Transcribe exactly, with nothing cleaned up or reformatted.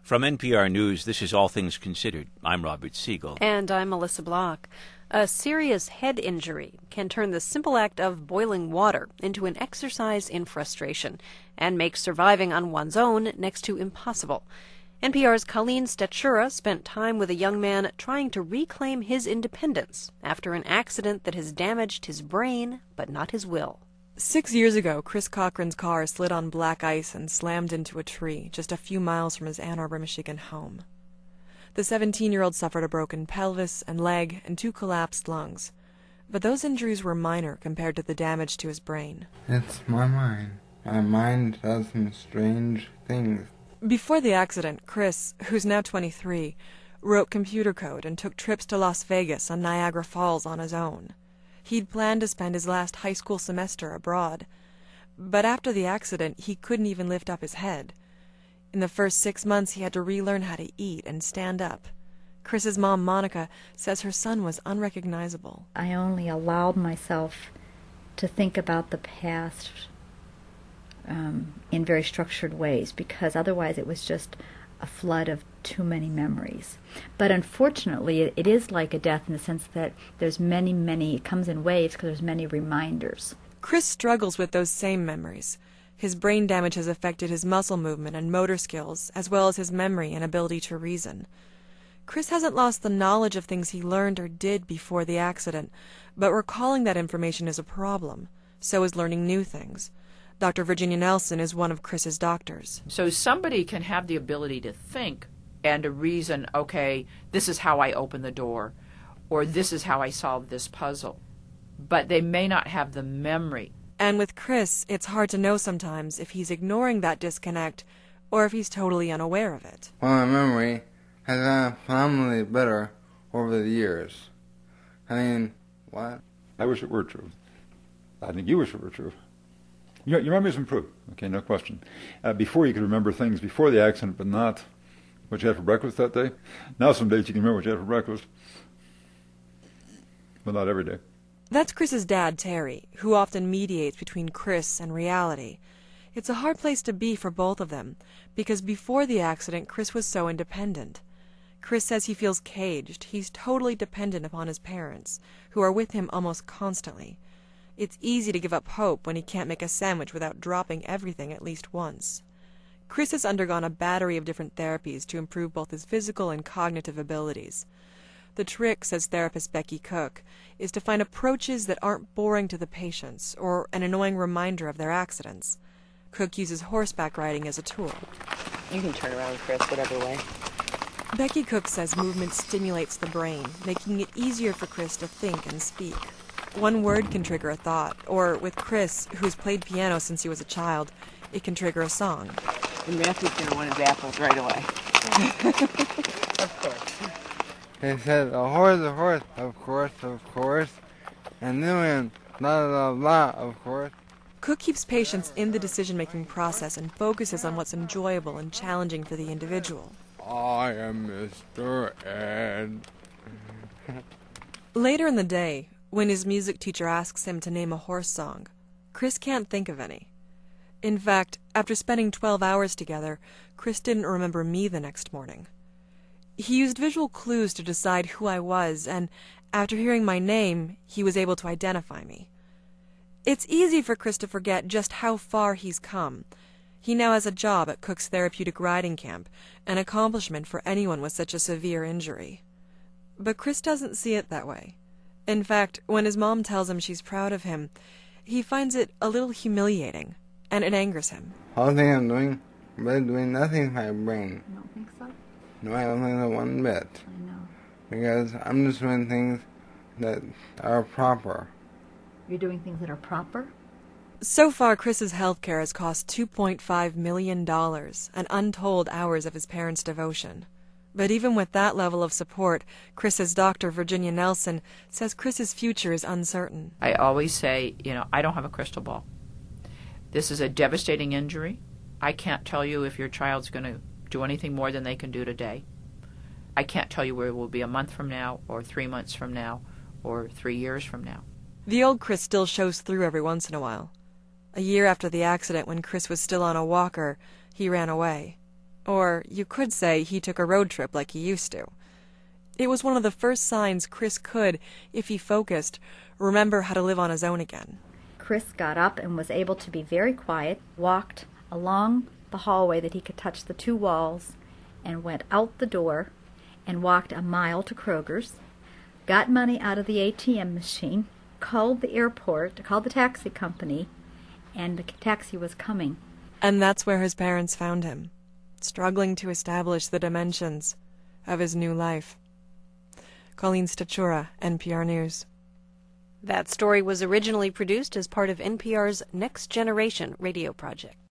From N P R News, this is All Things Considered. I'm Robert Siegel. And I'm Melissa Block. A serious head injury can turn the simple act of boiling water into an exercise in frustration and make surviving on one's own next to impossible. N P R's Colleen Stachura spent time with a young man trying to reclaim his independence after an accident that has damaged his brain but not his will. Six years ago, Chris Cochran's car slid on black ice and slammed into a tree just a few miles from his Ann Arbor, Michigan home. The seventeen-year-old suffered a broken pelvis and leg and two collapsed lungs. But those injuries were minor compared to the damage to his brain. It's my mind. My mind does some strange things. Before the accident, Chris, who's now twenty-three, wrote computer code and took trips to Las Vegas and Niagara Falls on his own. He'd planned to spend his last high school semester abroad. But after the accident, he couldn't even lift up his head. In the first six months, he had to relearn how to eat and stand up. Chris's mom, Monica, says her son was unrecognizable. I only allowed myself to think about the past um, in very structured ways, because otherwise it was just a flood of too many memories. But unfortunately, it, it is like a death in the sense that there's many, many, it comes in waves because there's many reminders. Chris struggles with those same memories. His brain damage has affected his muscle movement and motor skills, as well as his memory and ability to reason. Chris hasn't lost the knowledge of things he learned or did before the accident, but recalling that information is a problem. So is learning new things. Doctor Virginia Nelson is one of Chris's doctors. So somebody can have the ability to think and to reason, okay, this is how I open the door, or this is how I solve this puzzle. But they may not have the memory. And with Chris, it's hard to know sometimes if he's ignoring that disconnect or if he's totally unaware of it. Well, my memory has gotten phenomenally better over the years. I mean, what? I wish it were true. I think you wish it were true. Your, your memory's improved, okay, no question. Uh, before you could remember things before the accident, but not what you had for breakfast that day. Now some days you can remember what you had for breakfast, but not every day. That's Chris's dad, Terry, who often mediates between Chris and reality. It's a hard place to be for both of them, because before the accident, Chris was so independent. Chris says he feels caged. He's totally dependent upon his parents, who are with him almost constantly. It's easy to give up hope when he can't make a sandwich without dropping everything at least once. Chris has undergone a battery of different therapies to improve both his physical and cognitive abilities. The trick, says therapist Becky Cook, is to find approaches that aren't boring to the patients or an annoying reminder of their accidents. Cook uses horseback riding as a tool. You can turn around, Chris, whatever way. Becky Cook says movement stimulates the brain, making it easier for Chris to think and speak. One word can trigger a thought, or with Chris, who's played piano since he was a child, it can trigger a song. And Matthew's going to want his apples right away. Of course. They said, a horse, a horse, of course, of course, and then blah, blah, blah, of course. Cook keeps patients in the decision-making process and focuses on what's enjoyable and challenging for the individual. I am Mister Ed. Later in the day, when his music teacher asks him to name a horse song, Chris can't think of any. In fact, after spending twelve hours together, Chris didn't remember me the next morning. He used visual clues to decide who I was, and after hearing my name, he was able to identify me. It's easy for Chris to forget just how far he's come. He now has a job at Cook's Therapeutic Riding Camp, an accomplishment for anyone with such a severe injury. But Chris doesn't see it that way. In fact, when his mom tells him she's proud of him, he finds it a little humiliating, and it angers him. All thing I'm doing, but doing nothing with my brain. You don't think so? No, I don't think so one bit. I know. Because I'm just doing things that are proper. You're doing things that are proper? So far, Chris's health care has cost two point five million dollars, and untold hours of his parents' devotion. But even with that level of support, Chris's doctor, Virginia Nelson, says Chris's future is uncertain. I always say, you know, I don't have a crystal ball. This is a devastating injury. I can't tell you if your child's going to do anything more than they can do today. I can't tell you where it will be a month from now, or three months from now, or three years from now. The old Chris still shows through every once in a while. A year after the accident, when Chris was still on a walker, he ran away. Or you could say he took a road trip like he used to. It was one of the first signs Chris could, if he focused, remember how to live on his own again. Chris got up and was able to be very quiet, walked along the hallway that he could touch the two walls, and went out the door and walked a mile to Kroger's, got money out of the A T M machine, called the airport, called the taxi company, and the taxi was coming. And that's where his parents found him, struggling to establish the dimensions of his new life. Colleen Stachura, N P R News. That story was originally produced as part of N P R's Next Generation radio project.